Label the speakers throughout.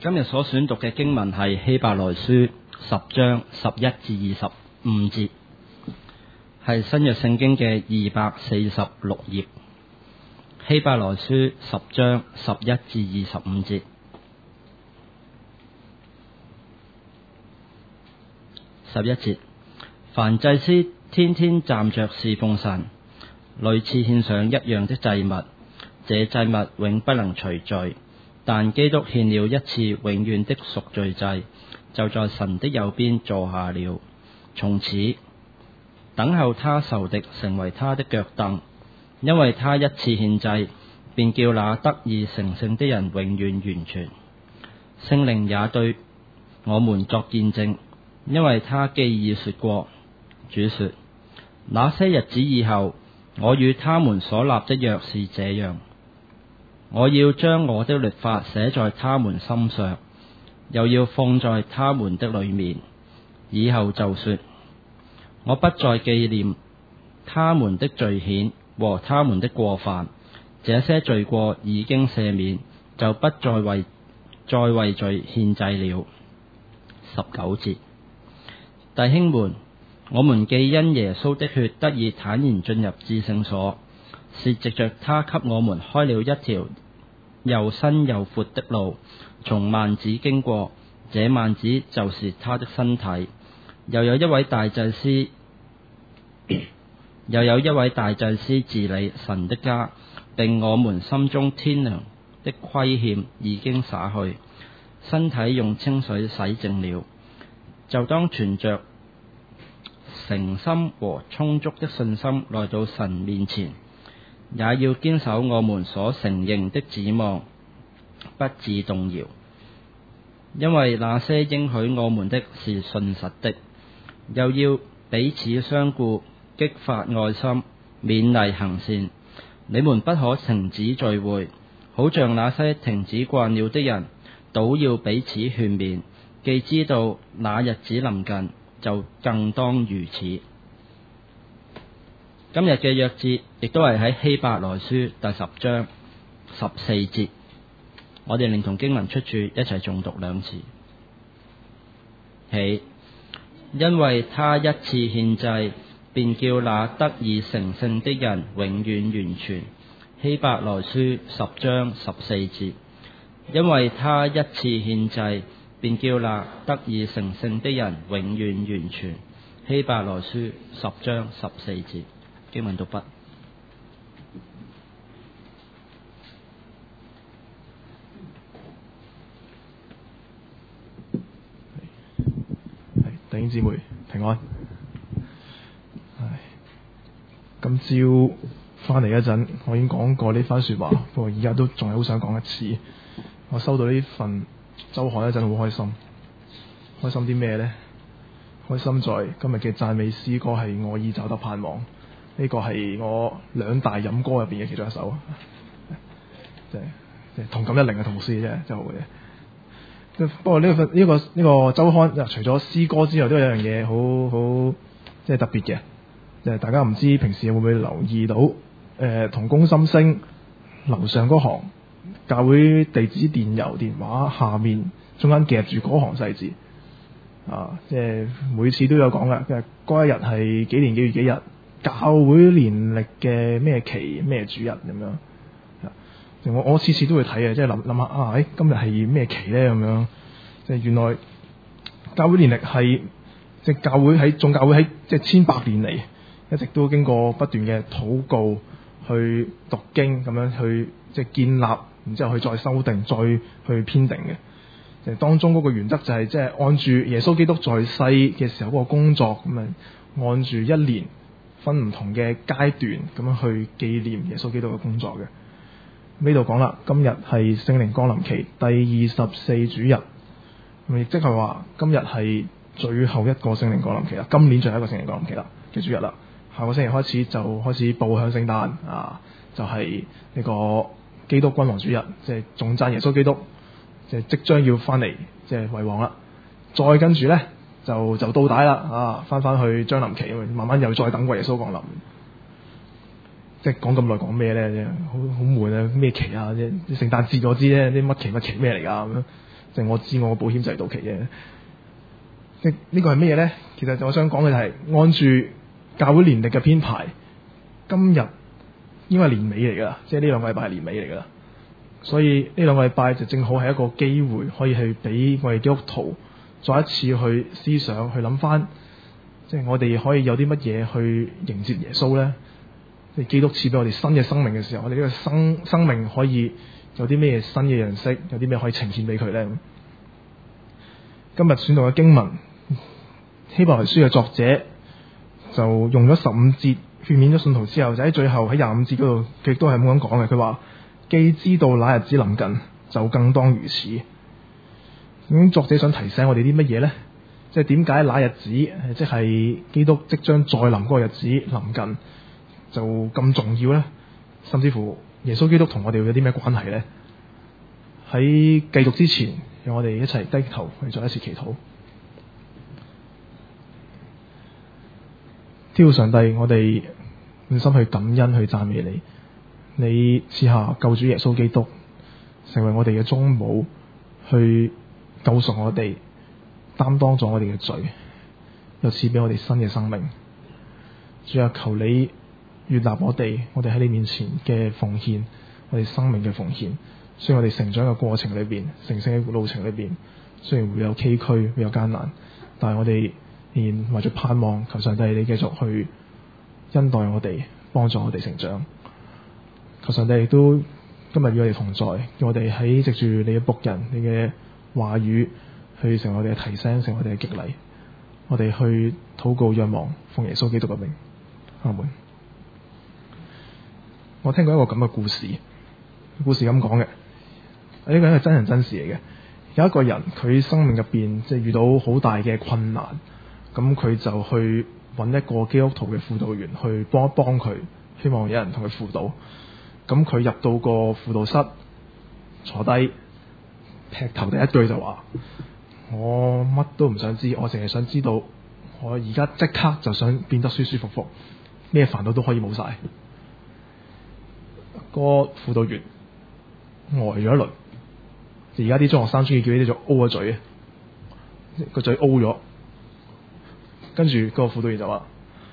Speaker 1: 今日所選讀嘅經文係希伯來書10章11至25節，係新約聖經嘅246頁。希伯來書10章11至25節。11節，凡祭司天天站着侍奉神，屢次獻上一樣的祭物，這祭物永不能除罪。但基督獻了一次永遠的贖罪祭，就在神的右邊坐下了，從此等候他仇敵成為他的腳凳，因為他一次獻祭，便叫那得以成聖的人永遠完全。聖靈也對我們作見證，因為他既已說過，主說：那些日子以後，我與他們所立的約是這樣，我要將我的律法寫在他們心上，又要放在他們的裏面。以後就說：我不再紀念他們的罪愆和他們的過犯，這些罪過已經赦免，就不再為罪獻祭了。19節，弟兄們，我們既因耶穌的血得以坦然進入至聖所，是藉着他給我們開了一條又新又闊的路，從幔子經過，這幔子就是他的身體。又有一位大祭司治理神的家，並我們心中天良的虧欠已經灑去，身體用清水洗淨了，就當存着誠心和充足的信心來到神面前，也要堅守我們所承認的指望，不致動搖，因為那些應許我們的是信實的。又要彼此相顧，激發愛心，勉勵行善。你們不可停止聚會，好像那些停止慣了的人，倒要彼此勸勉。既知道那日子臨近，就更當如此。今日嘅約節亦都係喺希伯來書第10章14節，我哋連同經文出處一齊誦讀2次。起，因為他一次獻祭，便叫那得以成聖的人永遠完全。希伯來書10章14節，因為他一次獻祭，便叫那得以成聖的人永遠完全。希伯來書10章14節。經文讀畢。
Speaker 2: 弟兄姊妹平安。今朝翻嚟嗰陣，我已經講過呢番說話，不過而家都仲係好想講一次。我收到呢份周刊嗰陣，好開心。開心啲咩呢？開心在今日嘅讚美詩歌係我已找得盼望。呢個係我2大飲歌入邊嘅其中一首，即係同感一靈嘅同事啫，真係好嘅。不過呢個周刊除咗詩歌之外，都有一樣嘢好即係特別嘅，就係大家唔知平時有冇會留意到同工心聲樓上嗰行教會地址電郵電話下面中間夾住嗰行細字啊，即係每次都有講嘅，嗰一日係幾年幾月幾日。教會年曆嘅咩期咩主日咁樣，我次次都會睇嘅，即係諗下啊，今日係咩期咧咁樣，即係原來教會年曆係即係教會喺眾教會喺即係千百年嚟一直都經過不斷嘅禱告去讀經咁樣去即係建立，然之後去再修訂再去編定嘅。即係當中嗰個原則就係即係按住耶穌基督在世嘅時候嗰個工作咁啊，按住一年分唔同嘅階段咁樣去紀念耶穌基督嘅工作嘅。呢度講啦，今日係聖靈降臨期第24主日，咁亦即係話今日係最後一個聖靈降臨期啦，今年最後一個聖靈降臨期啦嘅主日啦。下個星期開始就開始步向聖誕啊，就係呢個基督君王主日，即係頌讚耶穌基督，即將要翻嚟即係為王啦。再跟住咧就到底啦啊，翻去將臨期，慢慢又再等過耶穌降臨。即係講咁耐講咩咧？好悶啊！咩期啊？即係聖誕節我知咧，啲乜期咩嚟㗎咁樣。 即係我知我個保險就係到期嘅。即係呢個係咩嘢咧？其實我想講嘅就係按住教會年曆嘅編排，今日應該係年尾嚟㗎啦，即係呢兩個禮拜係年尾嚟㗎啦。所以呢兩個禮拜就正好係一個機會，可以去俾我哋基督徒再一次去思想，去諗翻，即係我哋可以有啲乜嘢去迎接耶穌咧？即係基督賜俾我哋新嘅生命嘅時候，我哋呢個生命可以有啲咩新嘅認識，有啲咩可以呈現俾佢咧？今日選讀嘅經文，希伯來書嘅作者就用咗15節勸勉咗信徒之後，就喺最後喺25節嗰度，佢亦都係咁講嘅。佢話：既知道那日子臨近，就更當如此。咁作者想提醒我哋啲乜嘢咧？即係點解那日子，即係基督即將再臨嗰個日子臨近，就咁重要咧？甚至乎耶穌基督同我哋會有啲咩關係咧？喺繼續之前，讓我哋一齊低頭去做一次祈禱。天父上帝，我哋滿心去感恩去讚美你，你賜下救主耶穌基督成為我哋嘅中保，去救贖我哋，擔當咗我哋嘅罪，又賜俾我哋新嘅生命。主啊，求你悅納我哋喺你面前嘅奉獻，我哋生命嘅奉獻。雖然我哋成長嘅過程裏邊，成聖嘅路程裏邊，雖然會有崎嶇，會有艱難，但係我哋仍然為咗盼望，求上帝你繼續去恩待我哋，幫助我哋成長。求上帝亦都今日與我哋同在，叫我哋喺藉住你嘅僕人，你嘅話語去成為我哋嘅提醒，成為我哋嘅激勵。我哋去禱告仰望，奉耶穌基督嘅名，阿門。我聽過一個咁嘅故事，故事咁講嘅。呢個係真人真事嚟嘅。有一個人佢生命入邊即係遇到好大嘅困難，咁佢就去揾一個基督徒嘅輔導員去幫一幫佢，希望有人同佢輔導。咁佢入到個輔導室坐低，劈頭第一句就話：我乜都唔想知，我淨係想知道，我而家即刻就想變得舒舒服服，咩煩惱都可以冇晒。個輔導員呆咗一輪。而家啲中學生中意叫呢啲做 O 咗嘴，個嘴 O 咗，跟住個輔導員就話：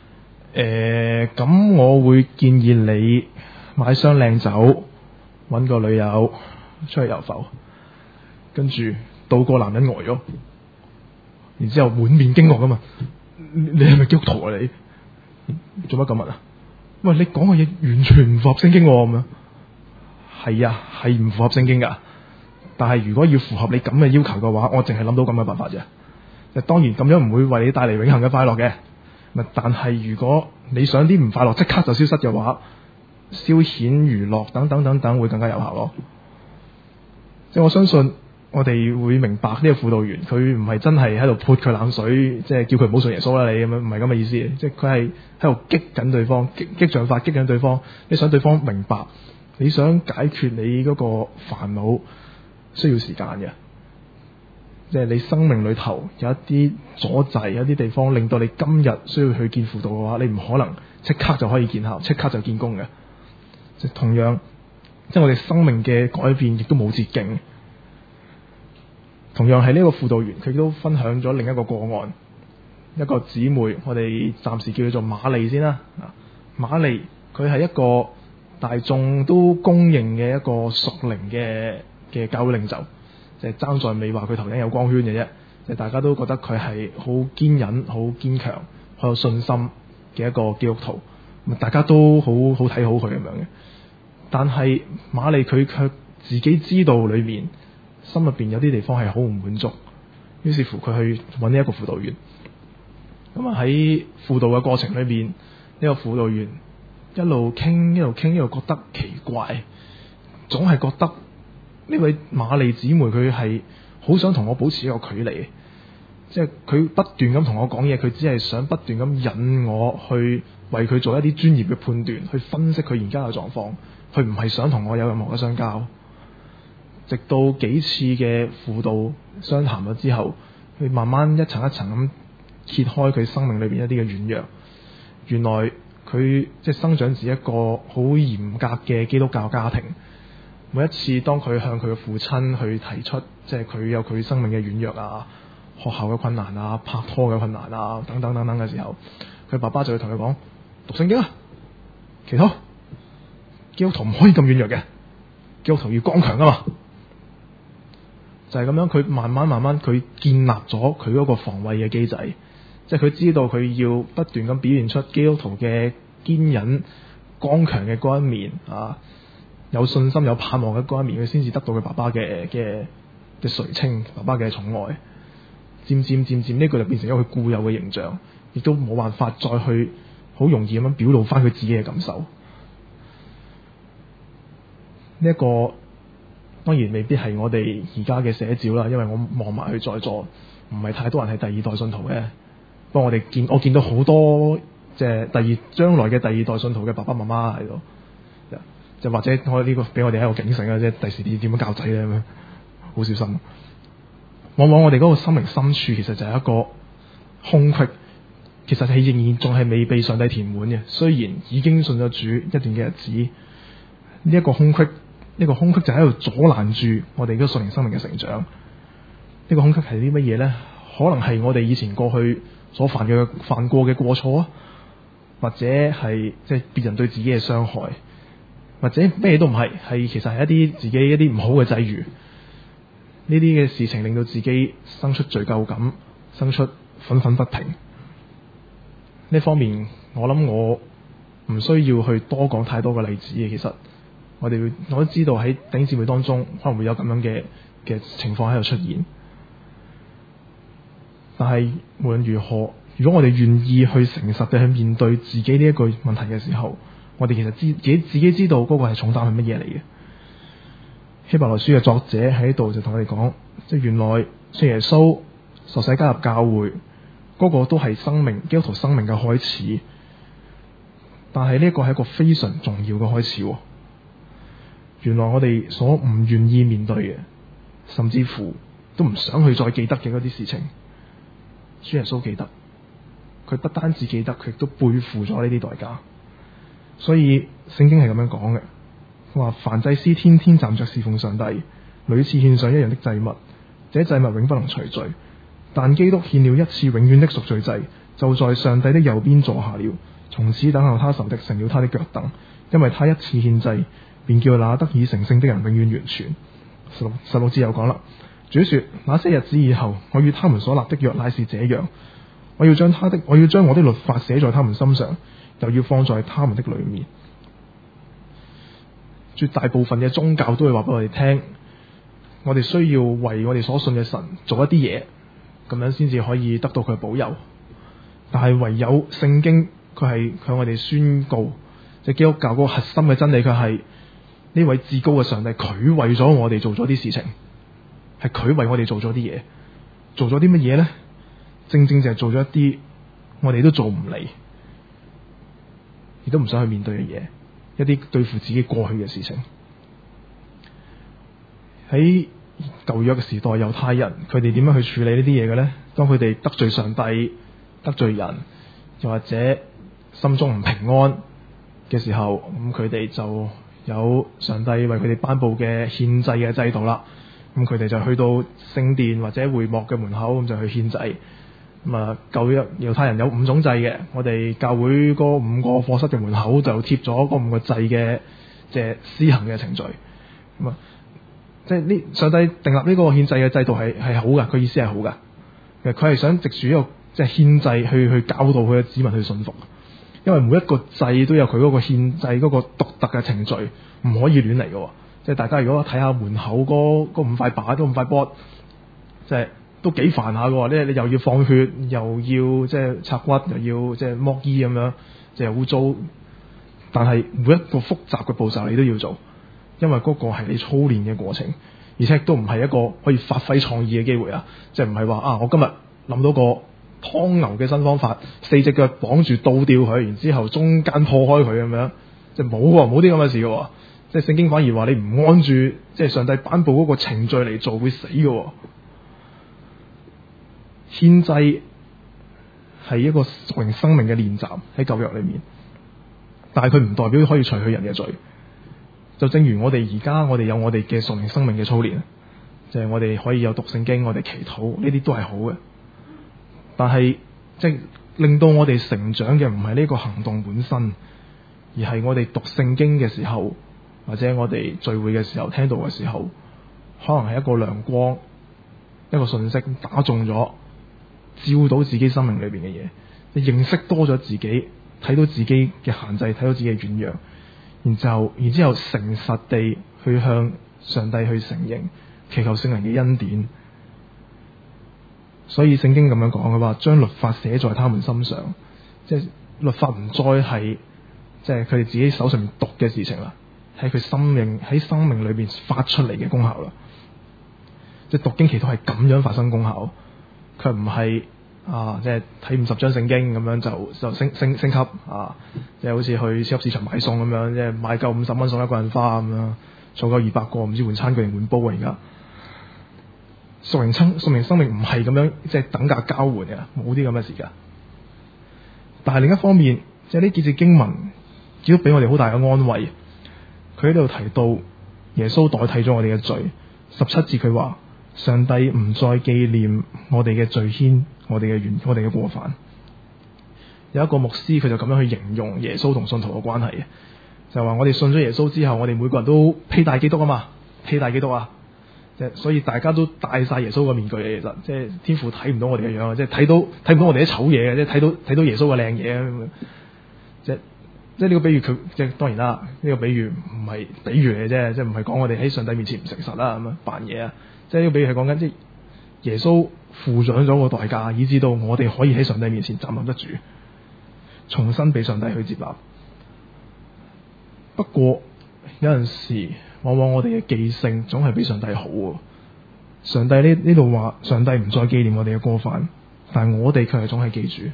Speaker 2: 咁我會建議你買箱靚酒，搵個女友出去遊浮。跟住到個男人呆咗，然之後滿面驚愕噶嘛，你係咪基督徒啊？你做乜咁問啊？喂，你講嘅嘢完全唔符合聖經咁樣。係啊，係唔符合聖經噶。但係如果要符合你咁嘅要求嘅話，我淨係諗到咁嘅辦法啫。當然咁樣唔會為你帶嚟永恆嘅快樂嘅。但係如果你想啲唔快樂即刻就消失嘅話，消遣娛樂等等等等會更加有效咯。即係我相信我哋會明白呢個輔導員佢唔係真係喺度潑佢冷水，即係叫佢唔好信耶穌啦，你咁樣唔係咁嘅意思。即係佢係喺度激緊對方，激將法激緊對方。你想對方明白，你想解決你嗰個煩惱，需要時間嘅，即係你生命裏頭有一啲阻滯，有一啲地方令到你今日需要去見輔導嘅話，你唔可能即刻就可以見效，即刻就見功嘅。即係同樣，即係我哋生命嘅改變亦都冇捷徑。同樣係呢個輔導員，佢都分享咗另一個個案，一個姊妹，我哋暫時叫佢做瑪麗先啦。瑪麗佢係一個大眾都公認嘅一個屬靈嘅教會領袖，就係爭在未話佢頭頂有光圈嘅啫，就大家都覺得佢係好堅忍、好堅強、好有信心嘅一個基督徒，大家都好好睇好佢咁樣嘅。但係瑪麗佢卻自己知道裏面心入邊有啲地方係好唔滿足，於是乎佢去揾呢一個輔導員。咁啊喺輔導嘅過程裏邊，呢個輔導員一路傾一路傾，一路覺得奇怪，總係覺得呢位瑪麗姊妹佢係好想同我保持一個距離，即係佢不斷咁同我講嘢，佢只係想不斷咁引我去為佢做一啲專業嘅判斷，去分析佢而家嘅狀況，佢唔係想同我有任何嘅相交。直到幾次嘅輔導相談咗之後，佢慢慢一層一層咁揭開佢生命裏邊一啲嘅軟弱。原來佢即係生長自一個好嚴格嘅基督教家庭。每一次當佢向佢嘅父親去提出即係佢有佢生命嘅軟弱啊、學校嘅困難啊、拍拖嘅困難啊等等等等嘅時候，佢爸爸就會同佢講：讀聖經啊，祈禱。基督徒唔可以咁軟弱嘅，基督徒要剛強噶嘛。就係咁樣，佢慢慢佢建立咗佢嗰個防衛嘅機制，即係佢知道佢要不斷咁表現出基督徒嘅堅忍、剛強嘅嗰一面啊，有信心、有盼望嘅嗰一面，佢先至得到佢爸爸嘅垂青，爸爸嘅寵愛。漸呢個就變成咗佢固有嘅形象，亦都冇辦法再去好容易咁樣表露翻佢自己嘅感受。呢一個當然未必係我哋而家嘅寫照啦，因為我望埋去在座唔係太多人係第二代信徒嘅。不過我見到好多即係將來嘅第二代信徒嘅爸爸媽媽喺度，就或者我呢個俾我哋一個警醒啊，即係第時點樣教仔咧咁樣，好小心。往往我哋嗰個心靈深處其實就係一個空隙，其實係仍然仲係未被上帝填滿嘅。雖然已經信咗主一段嘅日子，呢一個空隙就喺度阻攔住我哋嗰個屬靈生命嘅成長。呢個空隙係啲乜嘢咧？可能係我哋以前過去所犯過嘅過錯啊，或者係即係別人對自己嘅傷害，或者咩都唔係，其實係一啲自己一啲唔好嘅際遇。呢啲嘅事情令到自己生出罪疚感，生出憤憤不平。呢方面我諗我唔需要去多講太多嘅例子嘅。其實我都知道喺弟兄姊妹當中可能會有咁樣嘅情況喺度出現。但係無論如何，如果我哋願意去誠實地去面對自己呢一個問題嘅時候，我哋其實自己知道嗰個係重擔係乜嘢嚟嘅。希伯來書嘅作者喺度就同我哋講，即係原來信耶穌受洗加入教會嗰個都係基督徒生命嘅開始，但係呢個係一個非常重要嘅開始。原來我哋所唔願意面對嘅，甚至乎都唔想去再記得嘅嗰啲事情，主耶穌記得，佢不單止記得，佢亦都背負咗呢啲代價。所以聖經係咁樣講嘅，話凡祭司天天站着侍奉上帝，屢次獻上一樣的祭物，這祭物永不能除罪。但基督獻了一次永遠的贖罪祭，就在上帝的右邊坐下了，從此等候他仇敵成了他的腳凳，因為他一次獻祭，便叫那得以成聖的人永遠完全。16節又講啦，主說：那些日子以後，我與他們所立的約乃是這樣，我要將我的律法寫在他們心上，又要放在他們的裏面。絕大部分嘅宗教都會話俾我哋聽，我哋需要為我哋所信嘅神做一啲嘢，咁樣先至可以得到佢嘅保佑。但係唯有聖經佢係向我哋宣告，即係基督教嗰個核心嘅真理，佢係呢位至高嘅上帝，佢為咗我哋做咗啲事情，係佢為我哋做咗啲嘢，做咗啲乜嘢咧？正正就係做咗一啲我哋都做唔嚟，亦都唔想去面對嘅嘢，一啲對付自己過去嘅事情。喺舊約嘅時代，猶太人佢哋點樣去處理呢啲嘢嘅咧？當佢哋得罪上帝、得罪人，又或者心中唔平安嘅時候，咁佢哋就有上帝為佢哋頒布嘅獻祭嘅制度啦。咁佢哋就去到聖殿或者會幕嘅門口，咁就去獻祭。咁啊，舊約猶太人有5種祭嘅，我哋教會嗰5個課室嘅門口就貼咗嗰5個祭嘅即係施行嘅程序。咁啊，即係呢上帝訂立呢個獻祭嘅制度係好噶，佢意思係好噶。其實佢係想藉住一個即係獻祭去教導佢嘅子民去信服，因為每一個祭都有佢嗰個獻祭嗰個獨特嘅程序，唔可以亂嚟嘅。即係大家如果睇下門口嗰5塊板都5塊波，即係都幾煩下嘅。你又要放血，又要即係拆骨，又要即係剝衣咁樣，即係污糟。但係每一個複雜嘅步驟你都要做，因為嗰個係你操練嘅過程，而且都唔係一個可以發揮創意嘅機會啊！即係唔係話我今日諗到個劏牛嘅新方法，4隻腳綁住倒吊佢，然之後中間破開佢咁樣，即係冇啲咁嘅事嘅。即係聖經反而話你唔按住即係上帝頒布嗰個程序嚟做會死嘅。獻祭係一個屬靈生命嘅練習喺舊約裏面，但係佢唔代表可以除去人嘅罪。就正如我哋而家我哋有我哋嘅屬靈生命嘅操練， 即係我哋可以有讀聖經，我哋祈禱，呢啲都係好嘅。但係即係令到我哋成長嘅唔係呢個行動本身，而係我哋讀聖經嘅時候，或者我哋聚會嘅時候聽到嘅時候，可能係一個亮光，一個信息打中咗，照到自己生命裏邊嘅嘢，你認識多咗自己，睇到自己嘅限制，睇到自己嘅軟弱，然之後誠實地去向上帝去承認，祈求聖靈嘅恩典。所以聖經咁樣講嘅話，將律法寫在他們心上，即係律法唔再係即係佢哋自己手上面讀嘅事情啦，係佢喺生命裏邊發出嚟嘅功效啦。即係讀經祈禱係咁樣發生功效，佢唔係即係睇50章聖經咁樣就升級即係好似去超級市場買餸咁樣，即係買夠50蚊送一個人花咁樣，做夠200個唔知換餐具定換煲啊！而家屬靈生命唔係咁樣，即係等價交換嘅，冇啲咁嘅事㗎。但係另一方面，即係呢幾節經文亦都俾我哋好大嘅安慰。佢喺度提到耶穌代替咗我哋嘅罪。17節佢話：上帝唔再紀念我哋嘅罪愆，我哋嘅過犯。有一個牧師佢就咁樣去形容耶穌同信徒嘅關係，就係話我哋信咗耶穌之後，我哋每個人都披戴基督啊嘛，披戴基督啊！即係所以大家都戴晒耶穌個面具嘅，其實即係天父睇唔到我哋嘅樣，即係睇唔到我哋啲醜嘢嘅，即係睇到耶穌嘅靚嘢。即係呢個比喻佢即係當然啦，呢個比喻唔係比喻嚟嘅啫，即係唔係講我哋喺上帝面前唔誠實啦咁樣扮嘢啊！即係呢個比喻係講緊即係耶穌付上咗個代價，以至到我哋可以喺上帝面前站立得住，重新俾上帝去接納。不過有陣時，往往我哋嘅記性總係比上帝好。上帝呢度話，上帝唔再紀念我哋嘅過犯，但係我哋卻係總係記住。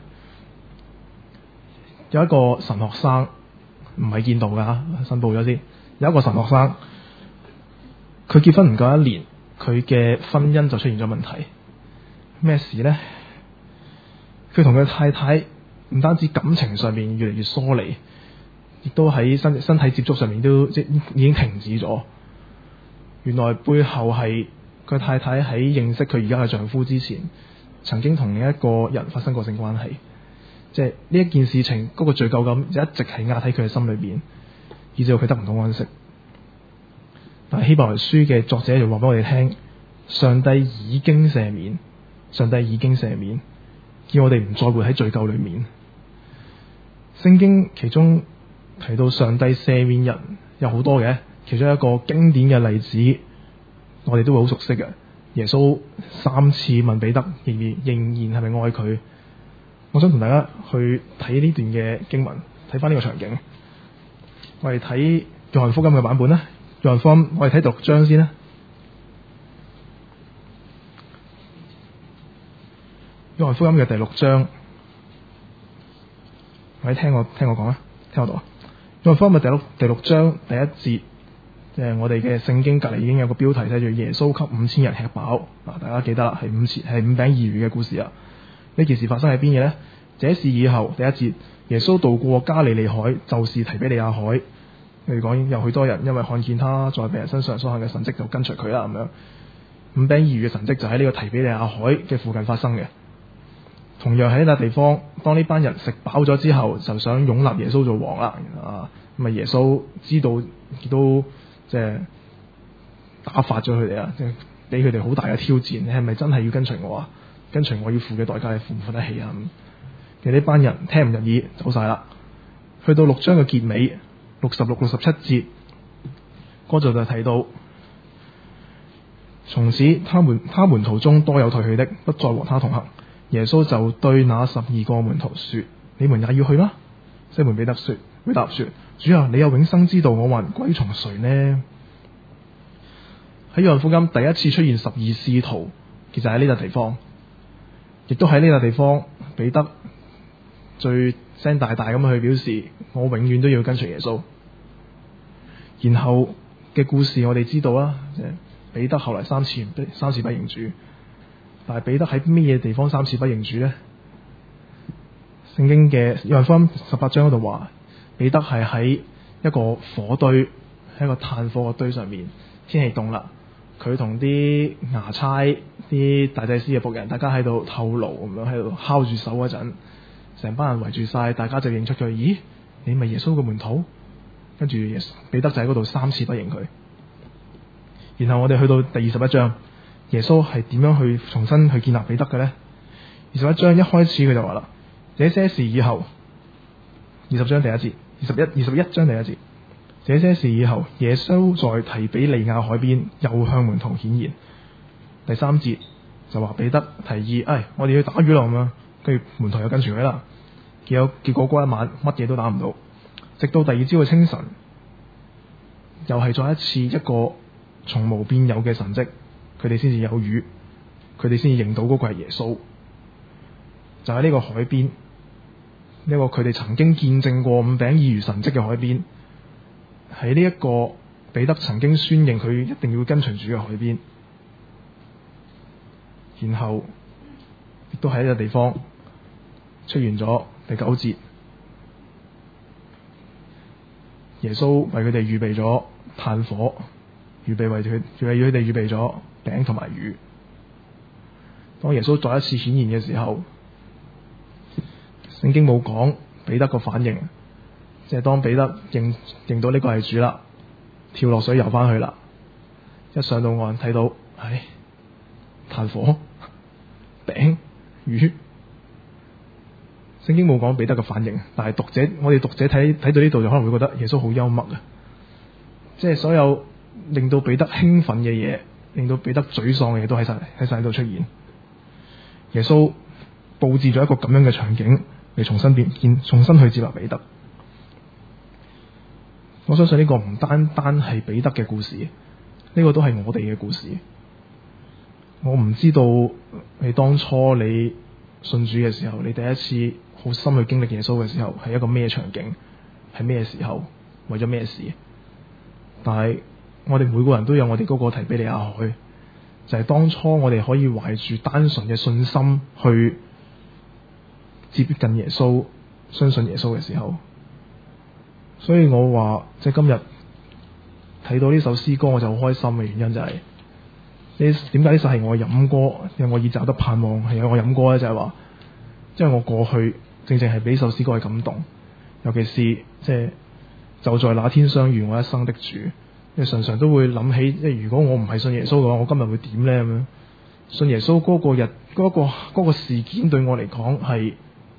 Speaker 2: 有一個神學生，唔係見到噶，申報咗先。有一個神學生，佢結婚唔夠1年，佢嘅婚姻就出現咗問題。咩事呢？佢同佢太太唔單止感情上面越嚟越疏離，亦都喺身體接觸上面都即已經停止咗。原來背後係佢太太喺認識佢而家嘅丈夫之前，曾經同另一個人發生過性關係。即係呢一件事情，嗰個罪疚感就一直係壓喺佢嘅心裏邊，以至到佢得唔到安息。但係希伯來書嘅作者就話俾我哋聽，上帝已經赦免，上帝已經赦免，叫我哋唔再活喺罪疚裏面。聖經其中提到上帝赦免人有好多嘅，其中一個經典嘅例子，我哋都會好熟悉嘅。耶穌3次問彼得仍然係咪愛佢。我想同大家去睇呢段嘅經文，睇翻呢個場景。我哋睇約翰福音嘅版本啦。約翰福音，我哋睇第6章先啦。約翰福音嘅第6章，我哋聽我講啦，聽我讀啊。約翰福音嘅第六章第1節，即係我哋嘅聖經隔籬已經有個標題寫住耶穌給5000人吃飽。大家記得啦，係5餅2魚嘅故事啊。呢件事發生喺邊嘅呢？這事以後，第1節，耶穌渡過加利利海，就是提比利亞海。我哋講有許多人因為看見他在病人身上所行嘅神蹟，就跟隨佢啦。咁樣5餅2魚嘅神蹟就喺呢個提比利亞海嘅附近發生嘅。同樣喺呢笪地方，當呢班人食飽咗之後，就想擁立耶穌做王啦。咁啊，耶穌知道亦都即係打發咗佢哋啊，即係俾佢哋好大嘅挑戰。你係咪真係要跟隨我啊？跟隨我要付嘅代價，你付唔付得起啊？其實呢班人聽唔入耳，走晒啦。去到6章嘅結尾，66、67節，嗰度就提到，從此他門徒中多有退去的，不再和他同行。耶穌就對那12個門徒說：你們也要去嗎？西門彼得回答說：主啊，你有永生之道，我還歸從誰呢？喺約翰福音第一次出現12使徒，其實喺呢笪地方，亦都喺呢笪地方，彼得最聲大大咁去表示：我永遠都要跟隨耶穌。然後嘅故事我哋知道啦，即係彼得後來三次不認主。但係彼得喺咩嘢地方3次不認主呢？聖經嘅約翰福音18章嗰度話，彼得係喺一個火堆，喺一個炭火嘅堆上面，天氣凍啦， 佢同啲衙差、啲大祭司嘅僕人，大家喺度透露咁樣，喺度敲住手嗰陣，成班人圍住晒，大家就認出佢，咦，你咪耶穌嘅門徒？跟住彼得就喺嗰度3次不認佢。然後我哋去到第21章，耶穌係點樣去重新去建立彼得嘅呢？21章一開始佢就話啦，這些事以後，20章第一節，21章第一節，這些事以後，耶穌在提比利亞海邊又向門徒顯現。第3節就話彼得提議，我哋要打魚咯咁樣，跟住門徒又跟住佢啦。結果嗰一晚乜嘢都打唔到，直到第二朝嘅清晨，又係再一次一個從無變有嘅神蹟，佢哋先至有魚，佢哋先至認到嗰個係耶穌。就喺呢個海邊，呢個佢哋曾經見證過5餅2魚神蹟嘅海邊，喺呢一個彼得曾經宣認佢一定要跟隨主嘅海邊，然後亦都喺呢個地方出現咗第9節，耶穌為佢哋預備咗炭火，為佢哋預備咗餅同埋魚。當耶穌再一次顯現嘅時候，聖經冇講彼得個反應，即係當彼得認到呢個係主啦，跳落水游翻去啦，一上到岸睇到，炭火、餅、魚。聖經冇講彼得嘅反應，但係我哋讀者睇到呢度就可能會覺得耶穌好幽默啊！即係所有令到彼得興奮嘅嘢，令到彼得沮喪嘅嘢都喺晒喺度出現。耶穌佈置咗一個咁樣嘅場景嚟重新去接納彼得。我相信呢個唔單單係彼得嘅故事，呢個都係我哋嘅故事。我唔知道你當初你信主嘅時候，你第一次好深去經歷耶穌嘅時候係一個咩場景，係咩時候，為咗咩事。但係我哋每個人都有我哋嗰個提比利亞海，就係當初我哋可以懷住單純嘅信心去接近耶穌、相信耶穌嘅時候。所以我話即係今日睇到呢首詩歌我就好開心嘅原因就係，點解呢首係我嘅飲歌，因為我已找得盼望係有我飲歌咧，就係話，因為我過去正正係俾首詩歌嘅感動，尤其是即係就在那天相遇我一生的主，因為常常都會諗起，即係如果我唔係信耶穌嘅話，我今日會點咧咁樣？信耶穌嗰個日嗰個事件對我嚟講係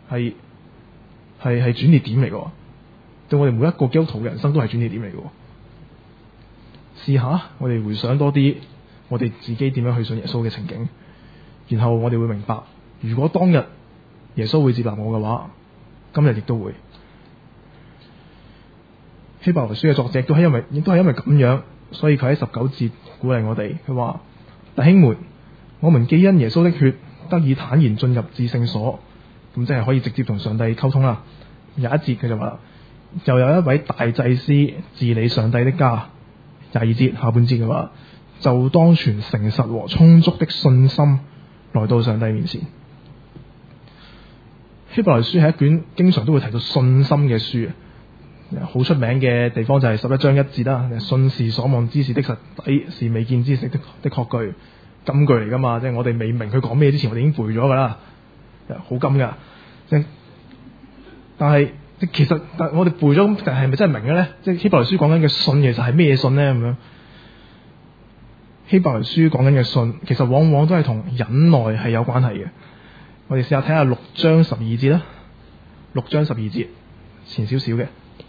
Speaker 2: 轉捩點嚟嘅，對我哋每一個基督徒嘅人生都係轉捩點嚟嘅。試下我哋回想多啲我哋自己點樣去信耶穌嘅情景，然後我哋會明白，如果當日耶穌會接納我嘅話，今日亦都會。希伯來書嘅作者亦都係因為咁樣，所以佢喺19節鼓勵我哋，佢話：弟兄們，我們既因耶穌的血得以坦然進入至聖所，咁即係可以直接同上帝溝通啦。有一節佢就話：又有一位大祭司治理上帝的家。22節下半節嘅話，就當存誠實和充足的信心來到上帝面前。希伯來書係一卷經常都會提到信心嘅書，好出名嘅地方就係11章1節啦。信是所望之事的實底，是未見之事的確據，金句嚟噶嘛？即係我哋未明佢講咩之前，我哋已經背咗噶啦，好金噶。但係其實我哋背咗，但係咪真係明嘅咧？即係希伯來書講緊嘅信，其實係咩信咧？咁樣希伯來書講緊嘅信，其實往往都係同忍耐係有關係嘅。我哋試下睇下6章12節啦。6章12節前少少嘅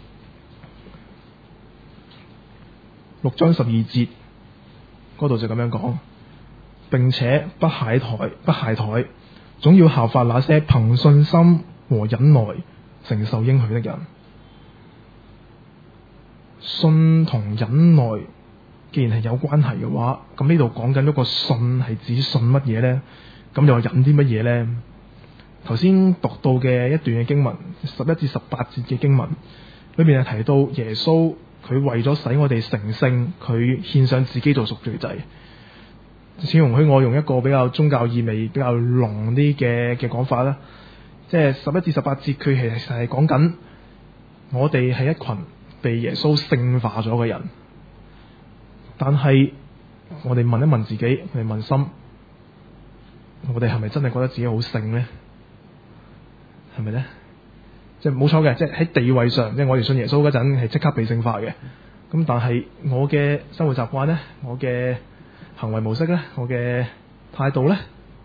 Speaker 2: 6章12節嗰度就咁樣講，並且不懈怠，總要效法那些憑信心和忍耐承受應許的人。信同忍耐既然係有關係嘅話，咁呢度講緊嗰個信係指信乜嘢呢？咁又忍啲乜嘢呢？頭先讀到嘅一段嘅經文11至18節嘅經文裏面係提到耶穌佢為咗使我哋成聖，佢獻上自己做贖罪祭。請容許我用一個比較宗教意味比較濃啲嘅講法啦，即係11至18節佢其實係講緊我哋係一群被耶穌聖化咗嘅人，但係我哋問一問自己，我哋問心，我哋係咪真係覺得自己好聖咧？係咪咧？即係冇錯嘅，即係喺地位上，即係我哋信耶穌嗰陣係即刻被聖化嘅。咁但係我嘅生活習慣咧，我嘅行為模式咧，我嘅態度咧，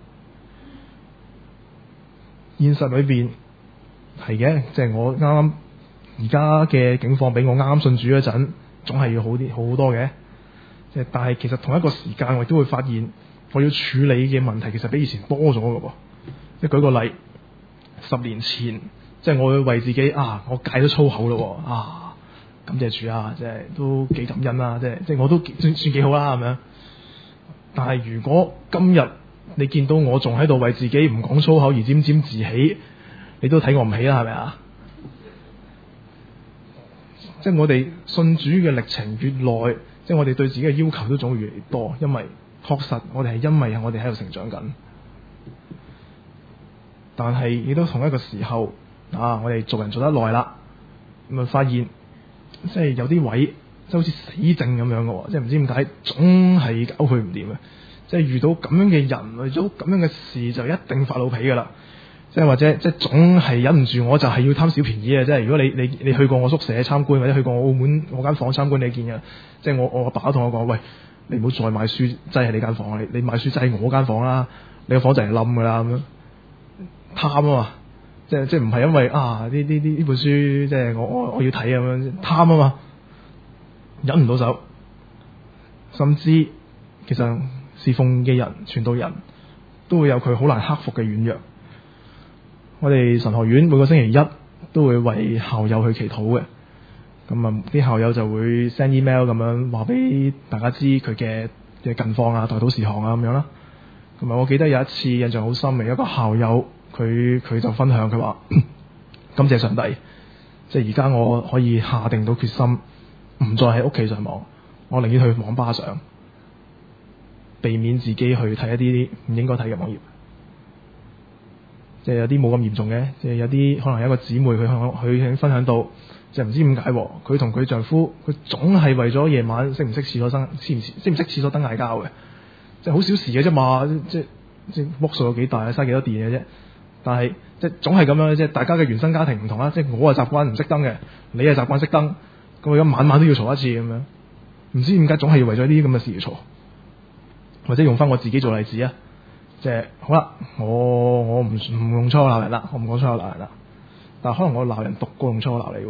Speaker 2: 現實裏邊係嘅，即係我啱啱而家嘅境況比我啱啱信主嗰陣，總係要好啲好多嘅。即係但係其實同一個時間，我亦都會發現我要處理嘅問題其實比以前多咗嘅噃。即係舉個例，10年前，即係我會為自己我戒咗粗口咯，感謝主啊，即係都幾感恩啦，即係我都算幾好啦，係咪啊？但係如果今日你見到我仲喺度為自己唔講粗口而沾沾自喜，你都睇我唔起啦，係咪啊？即係我哋信主嘅歷程越耐，即係我哋對自己嘅要求都總會越嚟越多，因為確實我哋係因為我哋喺度成長緊，但係亦都同一個時候我哋做人做得耐啦，咁發現即係有啲位即係好似死症咁樣嘅，即係唔知點解總係搞佢唔掂嘅，即係遇到咁樣嘅人，遇到咁樣嘅事就一定發老脾噶啦，即係或者即係總係忍唔住，我就係要貪小便宜啊！即係如果你去過我宿舍參觀，或者去過我澳門我間房參觀，你見嘅，即係我阿爸同我講，喂，你唔好再買書擠喺你間房，你買書擠喺我間房啦，你個房就係冧噶啦咁樣，貪啊嘛！即係唔係因為呢本書即係我要睇咁樣貪啊嘛，忍唔到手，甚至其實侍奉嘅人、傳道人都會有佢好難克服嘅軟弱。我哋神學院每個星期一都會為校友去祈禱嘅，咁啲校友就會 send email 咁樣話俾大家知佢嘅近況代禱事項咁樣啦。咁我記得有一次印象好深嘅，有一個校友佢就分享佢話感謝上帝，即係而家我可以下定到決心，唔再喺屋企上網，我寧願去網吧上，避免自己去睇一啲唔應該睇嘅網頁。即係有啲冇咁嚴重嘅，即係有啲可能有一個姊妹佢分享到，即係唔知點解佢同佢丈夫佢總係為咗夜晚識唔識廁所燈嗌交嘅，即係好小事嘅啫嘛，即係屋數有幾大，嘥幾多電嘅啫。但係即係總係咁樣，即係大家嘅原生家庭唔同啦。即係我係習慣唔熄燈嘅，你係習慣熄燈，咁而家晚晚都要嘈一次咁樣，唔知點解總係要為咗呢啲咁嘅事而嘈。或者用翻我自己做例子啊，即係好啦，我唔用粗口鬧人啦，我唔講粗口鬧人啦，但係可能我鬧人讀過用粗口鬧你，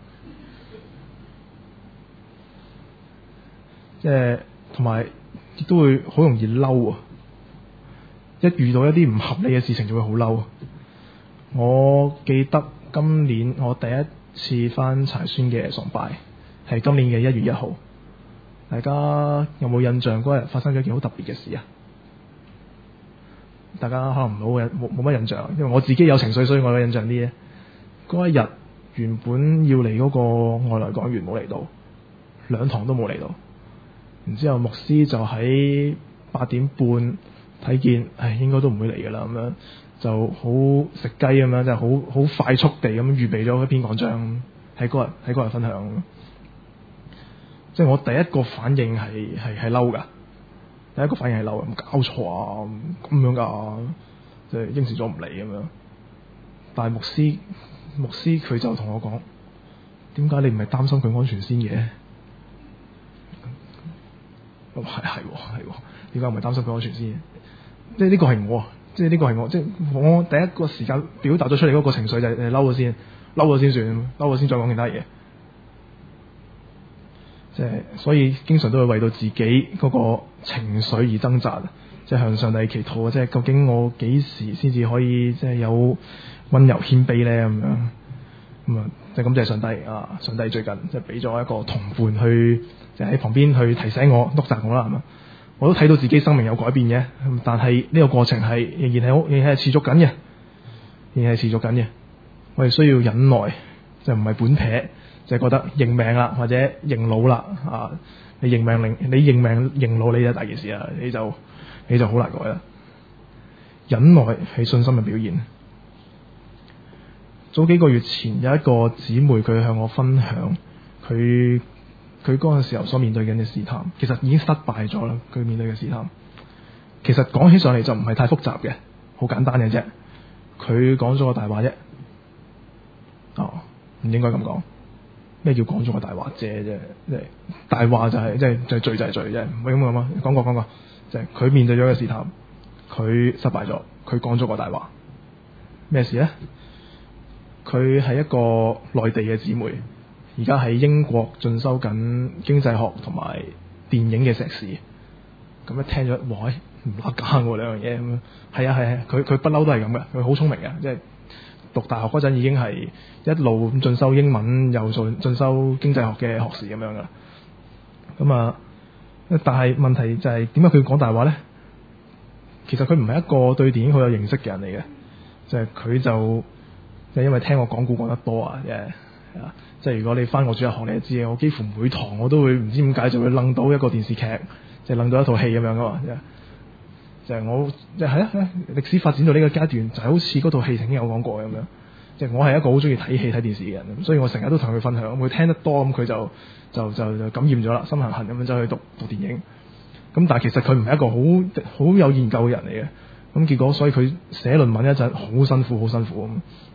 Speaker 2: 即係同埋亦都會好容易嬲啊！一遇到一啲唔合理嘅事情就會好嬲。我記得今年我第一次返柴宣嘅崇拜係今年嘅1月1號，大家有冇印象嗰日發生咗一件好特別嘅事啊？大家可能冇乜印象，因為我自己有情緒，所以我有印象啲嘅。嗰一日原本要嚟嗰個外來講員冇嚟到，2堂都冇嚟到。然之後牧師就喺8點半睇見，應該都唔會嚟㗎啦，咁樣就好食雞咁樣，就好快速地咁預備咗一篇講章喺嗰日分享。即係我第一個反應係嬲㗎，第一個反應係嬲，有冇搞錯啊？咁樣㗎，即係應承咗唔嚟咁樣。但係牧師佢就同我講，點解你唔係擔心佢安全先嘅？係，點解唔係擔心佢安全先？即係呢個係我，即係我第一個時間表達咗出嚟嗰個情緒就係嬲咗先算，嬲咗先再講其他嘢。即係所以經常都會為到自己嗰個情緒而掙扎，即係向上帝祈禱，即係究竟我幾時先至可以即係有溫柔謙卑咧咁樣。咁啊，即係感謝上帝啊！上帝最近即係俾咗一個同伴去，即係喺旁邊去提醒我、督責我啦，係嘛？我都睇到自己生命有改變嘅，但係呢個過程係仍然係持續緊嘅，我哋需要忍耐，就唔係本撇，就係覺得認命啦，或者認老啦啊！你認命認老，你就大件事啦，你就好難改啦。忍耐係信心嘅表現。早幾個月前有一個姊妹佢向我分享，佢佢嗰陣時候所面對緊嘅試探，其實已經失敗咗啦。佢面對嘅試探，其實講起上嚟就唔係太複雜嘅，好簡單嘅啫。佢講咗個大話啫。哦，唔應該咁講。咩叫講咗個大話啫？即係大話就係罪就係罪啫，唔係咁講啊。講過，就係佢面對咗個試探，佢失敗咗，佢講咗個大話。咩事咧？佢係一個內地嘅姊妹，而家喺英國進修緊經濟學同埋電影嘅碩士。咁一聽咗，哇！唔拉更喎兩樣嘢咁樣。係啊，佢不嬲都係咁嘅，佢好聰明嘅，即係讀大學嗰陣已經係一路咁進修英文，又做進修經濟學嘅學士咁樣噶啦。咁啊，但係問題就係點解佢講大話咧？其實佢唔係一個對電影好有認識嘅人嚟嘅，就係佢就因為聽我講古講得多啊，即係如果你返我主日學你就知嘅，我幾乎每堂我都會唔知點解就會楞到一個電視劇，就楞到一套戲咁樣噶嘛。就係我歷史發展到呢個階段，就係好似嗰套戲曾經有講過咁樣。即係我係一個好中意睇戲睇電視嘅人，所以我成日都同佢分享。佢聽得多咁，佢就感染咗啦，心痕痕咁樣走去讀電影。咁但係其實佢唔係一個好有研究嘅人嚟嘅。咁結果所以佢寫論文一陣好辛苦咁。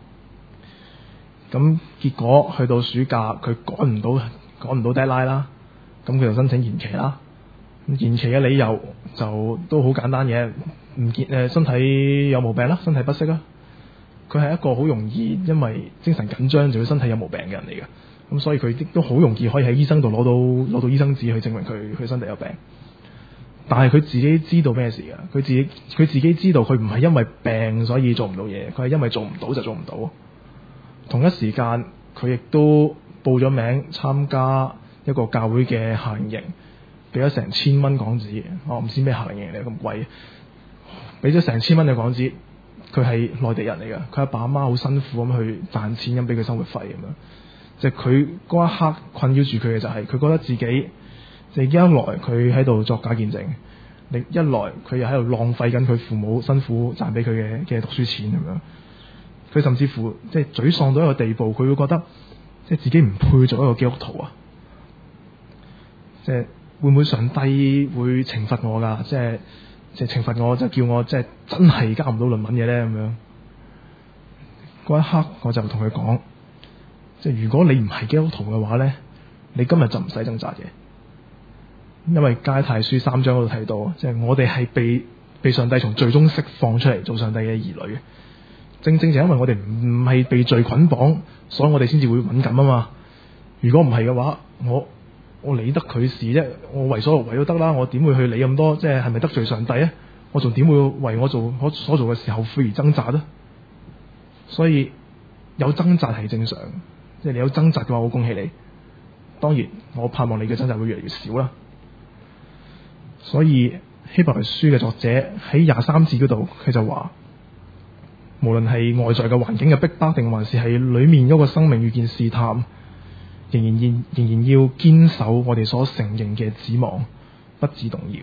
Speaker 2: 咁結果去到暑假，佢趕唔到 deadline 啦。咁佢就申請延期啦。延期嘅理由就都好簡單嘅，身體有毛病啦，身體不適啦。佢係一個好容易因為精神緊張就會身體有毛病嘅人嚟嘅，咁所以佢亦都好容易可以喺醫生度攞到醫生紙去證明佢身體有病。但係佢自己知道咩事㗎？佢自己知道佢唔係因為病所以做唔到嘢，佢係因為做唔到就做唔到。同一時間佢亦都報咗名參加一個教會嘅夏令營。俾咗成千蚊港紙，我唔知咩夏令營嚟咁貴，俾咗成千蚊嘅港紙，佢係內地人嚟嘅，佢阿爸阿媽好辛苦咁去賺錢咁俾佢生活費咁樣，即係佢嗰一刻困擾住佢嘅就係，佢覺得自己即係一來佢喺度作假見證，另一來佢又喺度浪費緊佢父母辛苦賺俾佢嘅讀書錢咁樣，佢甚至乎即係沮喪到一個地步，佢會覺得即係自己唔配做一個基督徒啊，即係。會唔會上帝會懲罰我㗎？即係懲罰我，就叫我即係真係交唔到論文嘅咧咁樣。嗰一刻我就同佢講，即係如果你唔係基督徒嘅話咧，你今日就唔使掙扎嘅，因為加拉太書3章嗰度提到，即係我哋係被上帝從罪中釋放出嚟做上帝嘅兒女嘅。正正就因為我哋唔係被罪捆綁，所以我哋先至會敏感啊嘛。如果唔係嘅話，我理得佢事啫，我為所欲為都得啦，我點會去理咁多？即係咪得罪上帝啊？我仲點會為我所做嘅事後悔而掙扎呢？所以有掙扎係正常，即係你有掙扎嘅話，我恭喜你。當然，我盼望你嘅掙扎會越嚟越少啦。所以希伯來書嘅作者喺23節嗰度，佢就話，無論係外在嘅環境嘅逼迫，定還是係裏面嗰個生命遇見試探，仍然要堅守我哋所承認嘅指望，不致動搖。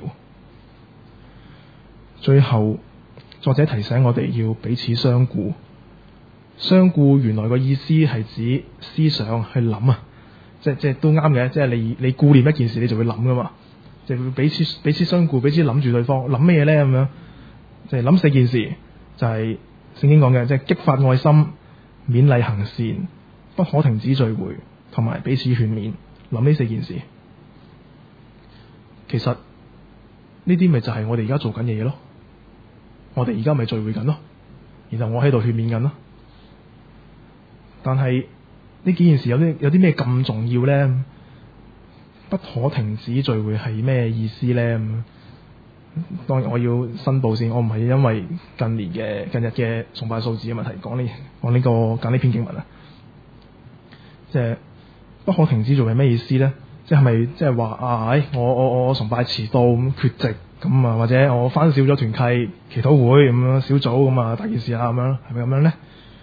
Speaker 2: 最後，作者提醒我哋要彼此相顧。相顧原來個意思係指思想去諗啊，即係都啱嘅。即係你顧念一件事，你就會諗噶嘛。即係彼此相顧，彼此諗住對方諗咩嘢咧咁樣。即係諗4件事，就係聖經講嘅，即係激發愛心、勉勵行善、不可停止聚會，同埋彼此勸勉。諗呢4件事，其實呢啲咪就係我哋而家做緊嘅嘢咯。我哋而家咪聚會緊咯，然後我喺度勸勉緊咯。但係呢幾件事有啲咩咁重要咧？不可停止聚會係咩意思咧？當然我要申報先，我唔係因為近日嘅崇拜數字嘅問題講呢篇經文啊。即係不可停止聚會係咩意思咧？即係咪即係話我崇拜遲到咁缺席咁啊，或者我返少咗團契祈禱會咁樣小組咁啊，大件事啊咁樣，係咪咁樣咧？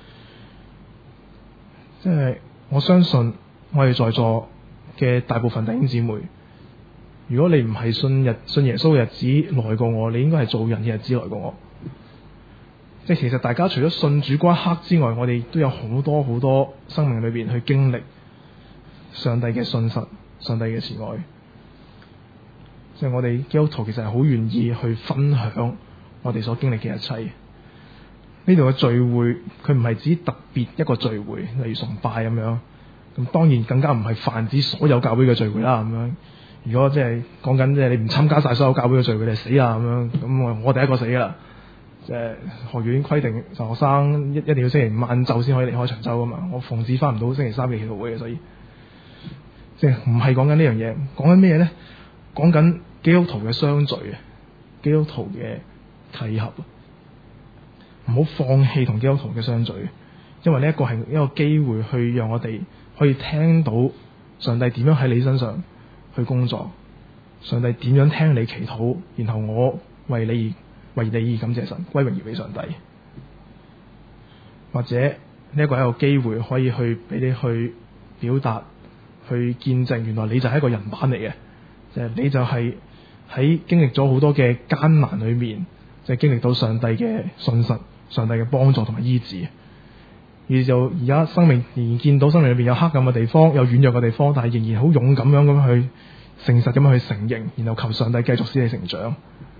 Speaker 2: 即係我相信我哋在座嘅大部分弟兄姊妹，如果你唔係信耶穌嘅日子耐過我，你應該係做人嘅日子耐過我。即係其實大家除咗信主嗰一刻之外，我哋都有好多好多生命裏邊去經歷上帝嘅信實、 上帝嘅慈愛。即係我哋基督徒其實係好願意去分享我哋所經歷嘅一切。呢度嘅聚會，佢唔係指特別一個聚會，例如崇拜咁樣。咁當然更加唔係泛指所有教會嘅聚會啦。咁樣，如果即係講緊即係你唔參加晒所有教會嘅聚會，你死啦咁樣。咁我第一個死啦。即係學院規定學生一定要星期五晏晝先可以離開長洲啊嘛。我奉旨翻唔到星期三嘅祈禱會嘅，所以即係唔係講緊呢樣嘢，講緊咩咧？講緊基督徒嘅相聚，基督徒嘅契合。唔好放棄同基督徒嘅相聚，因為呢一個係一個機會去讓我哋可以聽到上帝點樣喺你身上去工作，上帝點樣聽你祈禱，然後我為你而感謝神，歸榮耀俾上帝。或者呢一個係一個機會，可以去俾你去表達，去見證，原來你就係一個人版嚟嘅，即係你就係喺經歷咗好多嘅艱難裏面，即係經歷到上帝嘅信實。上帝嘅幫助同埋醫治，而就而家生命仍然見到生命裏邊有黑暗嘅地方，有軟弱嘅地方，但係仍然好勇敢咁去誠實咁樣去承認，然後求上帝繼續使你成長。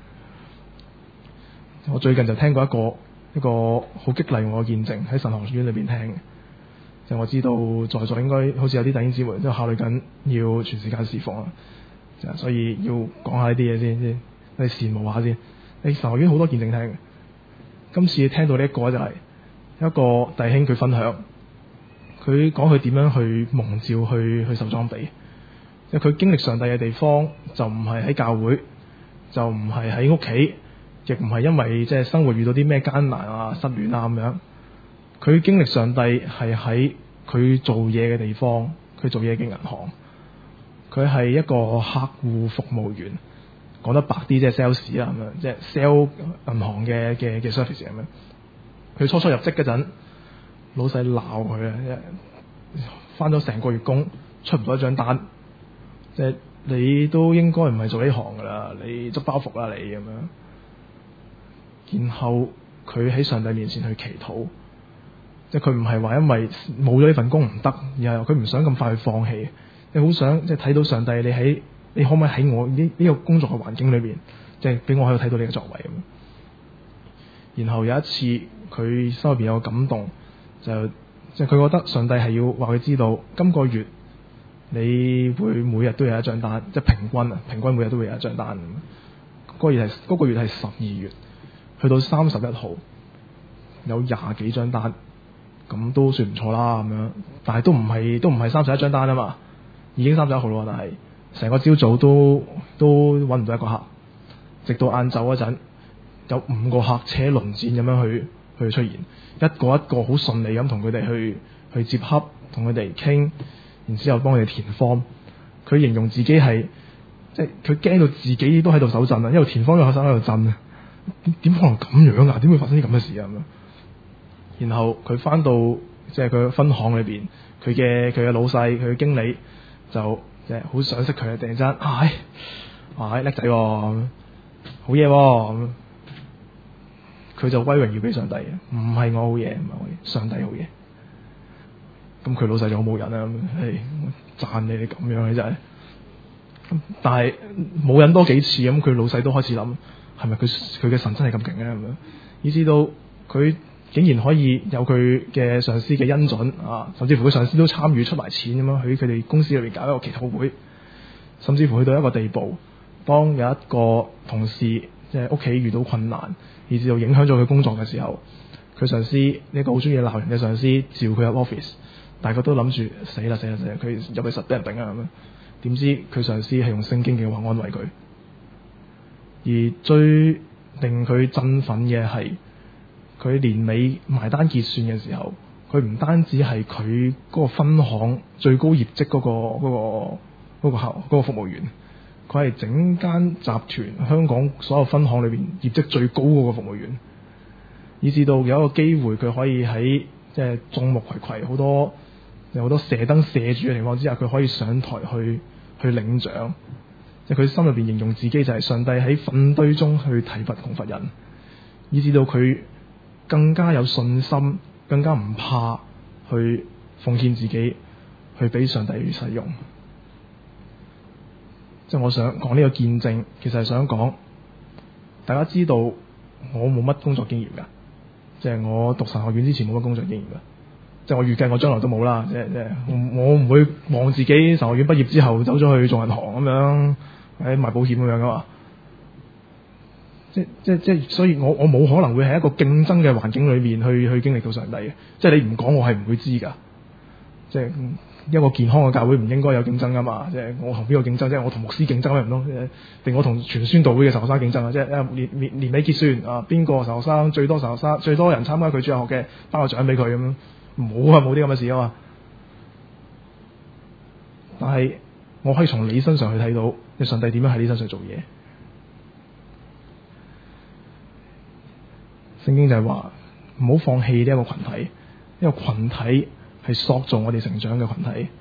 Speaker 2: 我最近就聽過一個好激勵我嘅見證，喺神學院裏邊聽嘅，就我知道在座應該好似有啲弟兄姊妹都考慮緊要全時間侍奉啦，所以要講下呢啲嘢先，你羨慕下先。你神學院好多見證聽嘅。今次聽到呢一個就係一個弟兄佢分享，佢講佢點樣去蒙召去受裝備，因為佢經歷上帝嘅地方就唔係喺教會，就唔係喺屋企，亦唔係因為即係生活遇到啲咩艱難啊、失戀啊咁樣。佢經歷上帝係喺佢做嘢嘅地方，佢做嘢嘅銀行，佢係一個客戶服務員。講得白啲即係 sales 啦咁樣，即係 sell 銀行嘅 service 咁樣。佢初入職嗰陣，老細鬧佢啊！返咗成個月工，出唔到一張單，即係你都應該唔係做呢行噶啦，你執包袱啦你咁樣。然後佢喺上帝面前去祈禱，即係佢唔係話因為冇咗呢份工唔得，而係佢唔想咁快去放棄。你好想即係睇到上帝，你可唔可以喺我呢個工作嘅環境裏邊，即係俾我喺度睇到你嘅作為咁。然後有一次佢心入邊有個感動，就即係佢覺得上帝係要話佢知道，今個月你會每日都有一張單，即係平均每日都會有一張單咁。嗰個月係12月，去到31號有20幾張單，咁都算唔錯啦咁樣。但係都唔係31張單啊嘛，已經31號咯，但係。成個朝早都揾唔到一個客，直到晏晝嗰陣有5個客車輪戰咁樣去出現，一個好順利咁同佢哋去接洽，同佢哋傾，然之後幫佢哋填 form。佢形容自己係即係佢驚到自己都喺度手震啊，因為填 form 嘅學生喺度震啊，點可能咁樣啊？點會發生啲咁嘅事啊？咁樣，然後佢翻到即係佢分行裏邊，佢嘅老細，佢嘅經理就。即係好賞識佢啊！突然間，叻仔喎，好嘢喎，佢就歸榮耀俾上帝，唔係我好嘢，唔係我嘢，上帝好嘢。咁佢老細就好冇癮啦，讚你咁樣嘅真係。但係冇忍多幾次，咁佢老細都開始諗，係咪佢嘅神真係咁勁咧？咁樣，以至到佢竟然可以有佢嘅上司嘅恩准啊，甚至乎佢上司都參與出埋錢咁樣，喺佢哋公司裏邊搞一個祈禱會，甚至乎去到一個地步，當有一個同事即係屋企遇到困難，以至到影響咗佢工作嘅時候，佢上司呢個好中意鬧人嘅上司召佢入 office，大家都諗住死啦，佢入去實俾人頂啊咁樣，點知佢上司係用聖經嘅話安慰佢，而最令佢振奮嘅係。佢年尾埋單結算嘅時候，佢唔單止係佢嗰個分行最高業績嗰個服務員，佢係整間集團香港所有分行裏邊業績最高嗰個服務員，以至到有一個機會佢可以喺即係眾目睽睽好多射燈射住嘅情況之下，佢可以上台去領獎。即係佢心裏邊形容自己就係上帝喺糞堆中去提拔窮乏人，以至到佢更加有信心，更加唔怕去奉獻自己，去俾上帝使用。 即係我想講呢個見證，其實係想講大家知道我冇乜工作經驗㗎，即係我讀神學院之前冇乜工作經驗㗎，即係我預計我將來都冇啦，即係我唔會望自己神學院畢業之後走咗去做銀行咁樣，喺賣保險咁樣㗎嘛。即所以我冇可能會喺一個競爭嘅環境裏面去經歷到上帝嘅，即係你唔講我係唔會知㗎。即係一個健康嘅教會唔應該有競爭㗎嘛，即係我同邊個競爭？即係我同牧師競爭咩唔通？定我同全宣道會嘅神學生競爭啊？即係年尾結算啊，邊個神學生最多人參加佢主日學嘅，頒個獎俾佢咁樣，唔好啊，冇啲咁嘅事啊嘛。但係我可以從你身上去睇到，你上帝點樣喺你身上做嘢。聖經就係話唔好放棄呢一個群體，呢個群體係塑造我哋成長嘅群體。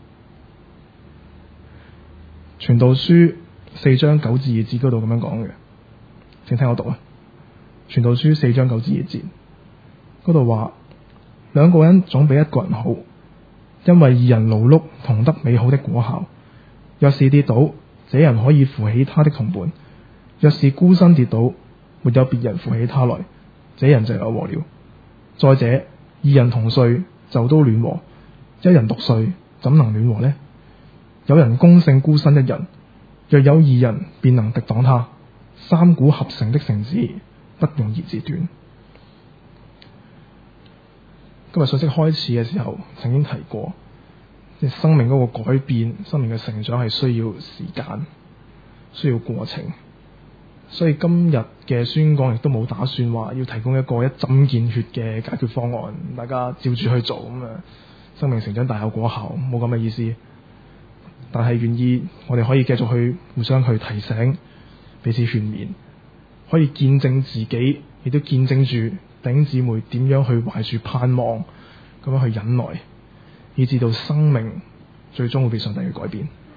Speaker 2: 傳道書4章9至2節嗰度咁樣講嘅，請聽我讀啊。傳道書4章9至2節嗰度話，兩個人總比一個人好，因為二人勞碌同得美好的果效。若是跌倒，這人可以扶起他的同伴；若是孤身跌倒，沒有別人扶起他來，這人就有禍了。再者，二人同睡就都暖和，一人獨睡怎能暖和呢？有人攻勝孤身一人，若有二人便能敵擋他。三股合成的繩子不容易折斷。今日信息開始嘅時候曾經提過，即係生命嗰個改變，生命嘅成長係需要時間，需要過程。所以今日嘅宣講亦都冇打算話要提供一個一針見血嘅解決方案，大家照住去做咁啊，生命成長大有果效，冇咁嘅意思。但係願意我哋可以繼續去互相去提醒，彼此勸勉，可以見證自己，亦都見證住弟兄姊妹點樣去懷住盼望，咁樣去忍耐，以至到生命最終會被上帝嘅改變。